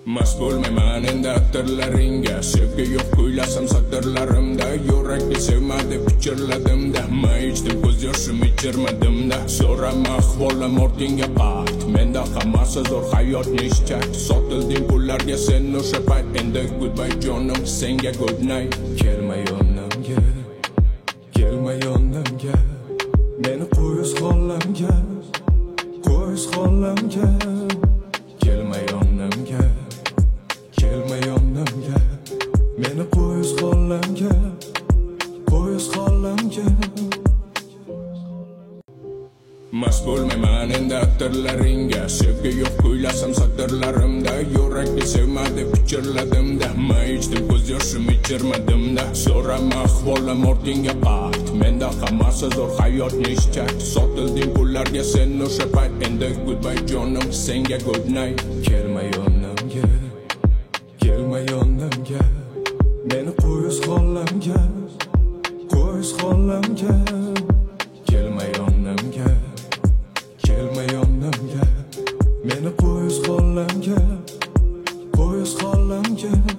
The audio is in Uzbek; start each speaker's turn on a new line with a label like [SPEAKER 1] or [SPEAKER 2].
[SPEAKER 1] Mast bo'lmayman endi atirlaringga, sevgi yo'q kuylasam satrlarimda, yurakni sevmadi pichirladimda, may ichdim ko'z yoshim ichirmadimda. So'rama ahvolim ortingga qayt, menda hammasi zo'r hayot nishchat, sotilding pullarga sen o'sha payt, endi goodbye jonim senga good night. Kelma yonimga, kelma yonimga, meni qo'yis xolamga, qo'yis xolamga. Kelma yonimga, kelma yonimga, meni qo'yis xolamga, qo'yis xolamga. Mast bo'lmayman endi atirlaringga, sevgi yo'q kuylasam satrlarimda, yurakni sevmadi pichirladimda, may ichdim ko'z yoshim ichirmadimda. So'rama ahvolim ortingga qayt, menda hammasi zo'r hayot nishchat, sotilding pullarga sen o'sha payt, endi goodbye jonim senga good night. Kelma yonimga, kelma yonimga, meni qo'yis xolamga, qo'yis xolamga. Kelma yonimga, kelma yonimga, meni qo'yis xolamga, qo'yis xolamga.